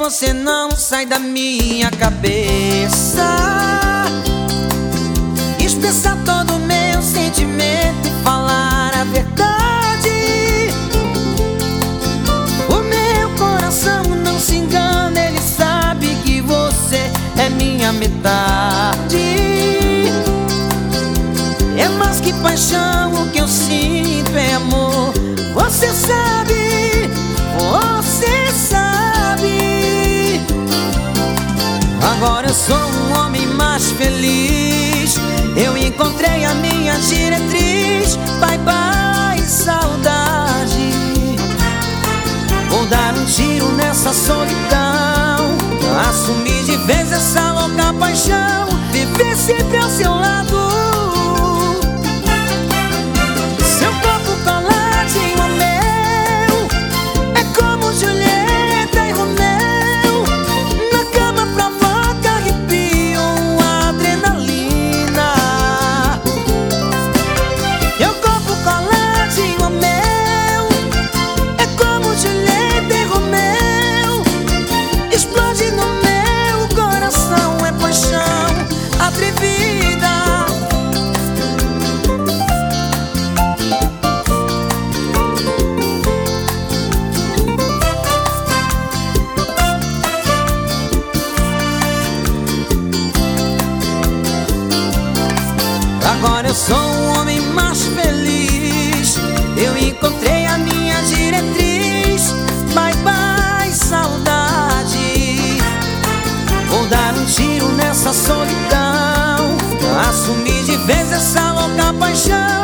você não sai da minha cabeça. Expressar todo o meu sentimento e falar a verdade. O meu coração não se engana, ele sabe que você é minha metade. É mais que paixão, o que eu sinto é amor. Você sabe, você sabe. Agora eu sou um homem mais feliz. Eu encontrei a minha diretriz. Bye bye, saudade. Vou dar um tiro nessa solidão, assumir de vez essa louca paixão, viver sempre ao seu lado. Seu corpo coladinho ao meu é como Julieta e Romeu. Na cama provoca arrepio, adrenalina. Seu corpo coladinho ao meu é como Julieta e Romeu. Explode no meu coração, é paixão atrevida. Agora eu sou um homem mais feliz. Eu encontrei a minha diretriz. Bye bye, saudade. Vou dar um tiro nessa solidão, assumir de vez essa louca paixão.